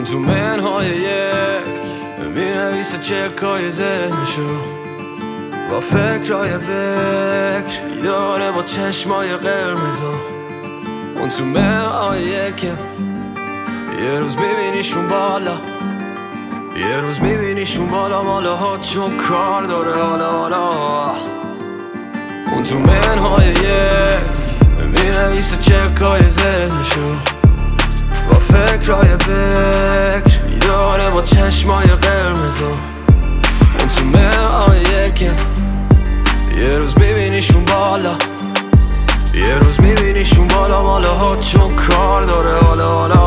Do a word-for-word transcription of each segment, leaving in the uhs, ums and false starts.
اون تو منهای یک مینویسه چرکای ذهنشو با فکرهای بکر داره با چشمای قرمزو. اون تو منهای یک یه روز میبینیشون بالا، یه روز میبینیشون بالا مالا ها چون کار داره حالا حالا. اون تو منهای یک مینویسه چرکای ذهنشو با فکرهای بکر داره با چشمای قرمزو. اون تو منهای یک یه روز میبینیشون بالا، یه روز میبینیشون بالا مالا ها چون کار داره حالا حالا.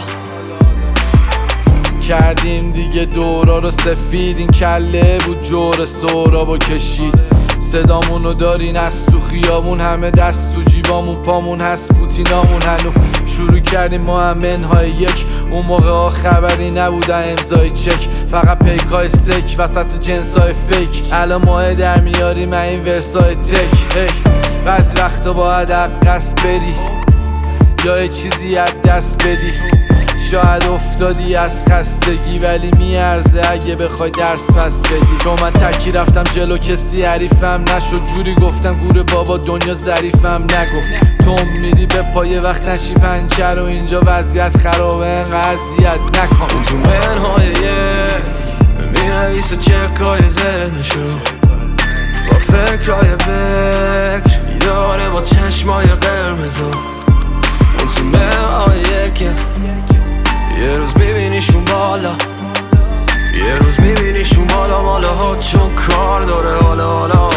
کردیم دیگه دورا رو سفید، این کله بود جور سهرابو کشید. صدامونو دارین از تو خیابون، همه دست تو جیبامون، پامون هست پوتینامون. هنو شروع کردیم ما هم منهای یک، اون موقع ها خبری نبودن امضای چک، فقط پیکای سک وسط جنسای فیک. الان ماه در میاریم این ورسای تک. هی بعضی وقتا باید عقص بری یا یه چیزی از دست بدی. شاید افتادی از خستگی ولی میارزه اگه بخوای درس پس بدی. چون من تکی رفتم جلو کسی حریفم نشد، جوری گفتم گور بابا دنیا ظریفم نگفت. تو میری به پای وقت نشی پنچر و اینجا وضعیت خرابه انقدر اذیت نکن. اون تو منهای یک مینویسه چرکای ذهنشو با فکرهای بکر داره با چشمای قرمزو. اون تو منهای یک یه روز میبینیشون بالا، یه روز میبینیشون بالا مالا ها چون کار داره حالا حالا.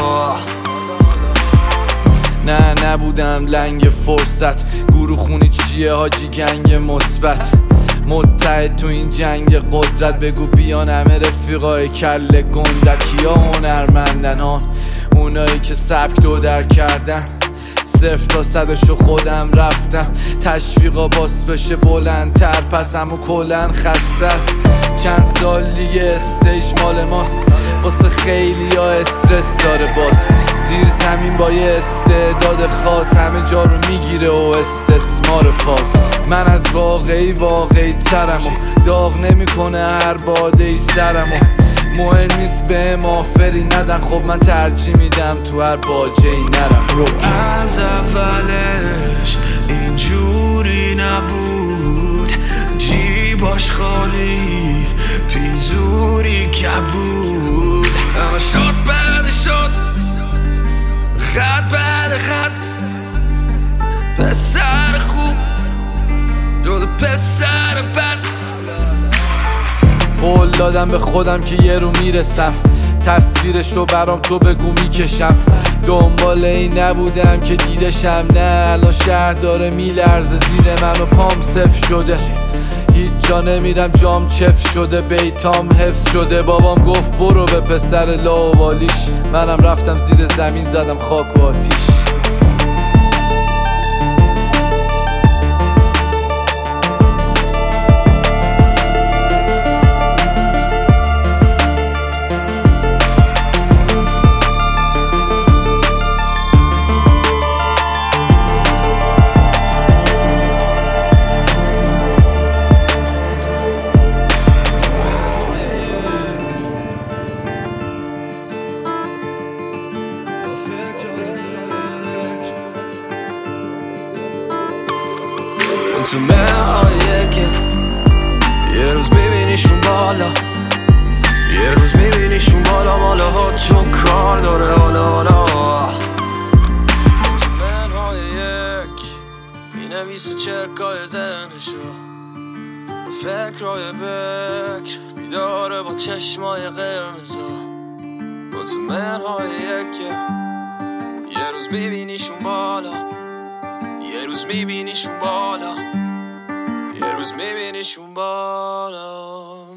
نه نبودم لنگ فرصت، گروه خونی چیه حاجی گنگ مثبت. متحد تو این جنگ قدرت، بگو بیان همه رفیقای کله گندت. کیا هنرمندن ها؟ اونایی که سبک دو در کردن. صفر تا صدشو خودم رفتم، تشویقا باس بشه بلندتر، پس همو کلن خسته است. چند سال دیگه استیج مال ماست، واسه خیلی ها استرس داره باز. زیر زمین با یه استعداد خاص همه جا رو میگیره و استثمار فاس. من از واقعی واقعی ترم و داغ نمیکنه هر باده ای سرم و مهم نیست به آفری ندن. خب من ترجیح میدم تو هر باجه ای نرم. رو از اولش اینجوری نبود، جیباش خالی پیزوری کبود. اما شد بعد شد خط بعد خط، پسر خوب جود پسر بد. قول دادم به خودم که یه رو میرسم، تصویرشو برام تو بگو میکشم. دنبال این نبودم که دیدشم، نه الان شهر داره میلرزه زیر من و پام صف شده. هیچ جا نمیرم جام چف شده، بیتام حفظ شده. بابام گفت برو به پسر لاوالیش، منم رفتم زیر زمین زدم خاک و آتیش. اون تو منهای یک یه روز میبینیشون بالا، یه روز میبینیشون بالا مالا ها چون کار داره حالا حالا. تو منهای یک مینویسه چرکای ذهنشو با فکرهای بکر بیداره با چشمای قرمزو. اون تو منهای یک یه روز میبینیشون بالا، یه روز میبینیشون بالا، یه روز میبینیشون بالا.